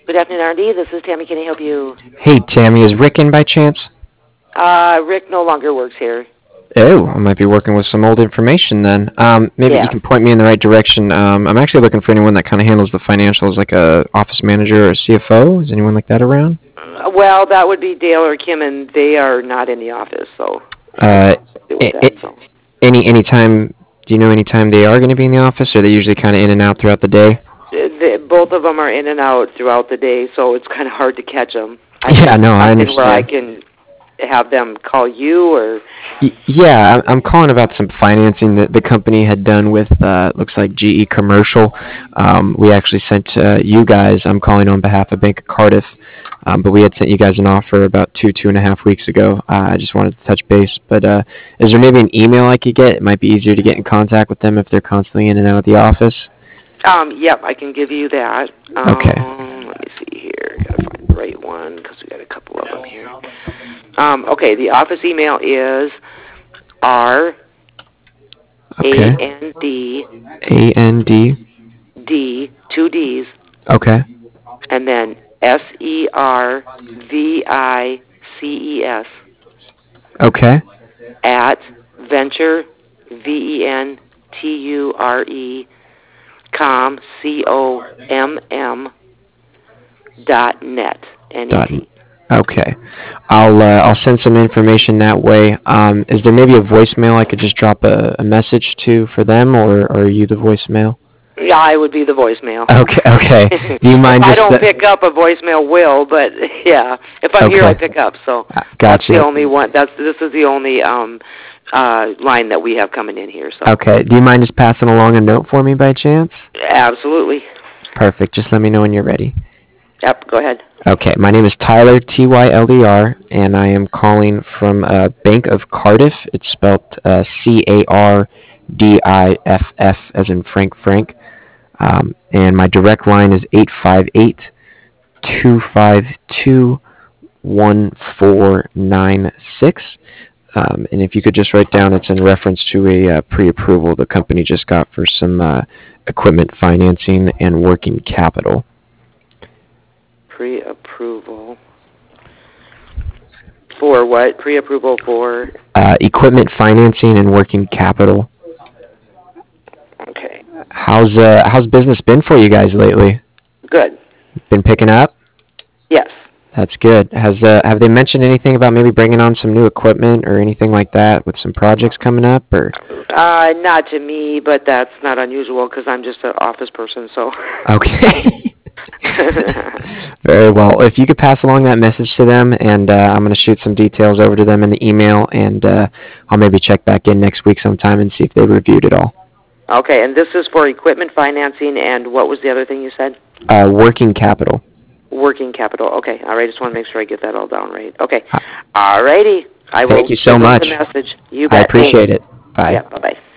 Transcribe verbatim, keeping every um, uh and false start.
Good afternoon, R and D. This is Tammy. Can I help you? Hey, Tammy, is Rick in by chance? Uh, Rick no longer works here. Oh, I might be working with some old information then. Um, maybe you Yeah. can point me in the right direction. Um, I'm actually looking for anyone that kind of handles the financials, like a office manager or a C F O. Is anyone like that around? Uh, well, that would be Dale or Kim, and they are not in the office, so Uh, deal with i that. i So. any any time? Do you know any time they are going to be in the office, or are they usually kind of in and out throughout the day? Uh, the, both of them are in and out throughout the day, so it's kind of hard to catch them. I Yeah, can no, I something where I understand. can have them call you, or Y- Yeah, I- I'm calling about some financing that the company had done with, uh, looks like G E Commercial. Um, we actually sent uh, you guys, I'm calling on behalf of Bank of Cardiff, um, but we had sent you guys an offer about two, two and a half weeks ago. Uh, I just wanted to touch base. But uh, is there maybe an email I could get? It might be easier to get in contact with them if they're constantly in and out of the office. um, yep, I can give you that. Okay. Um, let me see here. Gotta find the right one because we got a couple of them here. Um, okay, the office email is R A Okay. N D A N D. D two D's Okay. and then S E R V I C E S Okay. at venture V E N T U R E com C O M M dot net N E Dot. T. Okay. I'll uh, I'll send some information that way. Um, is there maybe a voicemail I could just drop a, a message to for them, or, or are you the voicemail? Yeah, I would be the voicemail. Okay. Okay. Do you If mind I just? don't Uh, pick up, a voicemail will, but yeah, if I'm here, I okay. pick up. So Uh, that's the Gotcha. only one. That's this is the only um uh line that we have coming in here. So Okay. Do you mind just passing along a note for me by chance? absolutely. Perfect. Just let me know when you're ready. Yep. Go ahead. Okay. My name is Tyler T Y L E R, and I am calling from uh, Bank of Cardiff. It's spelled uh, C A R D I F F as in Frank Frank. Um, and my direct line is eight five eight, two five two, one four nine six. Um, and if you could just write down, it's in reference to a uh, pre-approval the company just got for some uh, equipment financing and working capital. Pre-approval for what? Pre-approval for. Uh, equipment financing and working capital. Okay. How's uh, how's business been for you guys lately? Good. Been picking up? Yes. That's good. Has uh, have they mentioned anything about maybe bringing on some new equipment or anything like that with some projects coming up? Or Uh, not to me, but that's not unusual because I'm just an office person. So. okay. Very well. If you could pass along that message to them, and uh, I'm going to shoot some details over to them in the email, and uh, I'll maybe check back in next week sometime and see if they reviewed it all. Okay, and this is for equipment financing, and what was the other thing you said? Uh, working capital. Working capital. Okay, all right. Just want to make sure I get that all down right. Okay, Uh, all righty. I will Thank you so give them much. the message. You I bet. appreciate Thanks. it. Bye. Yeah. Bye bye.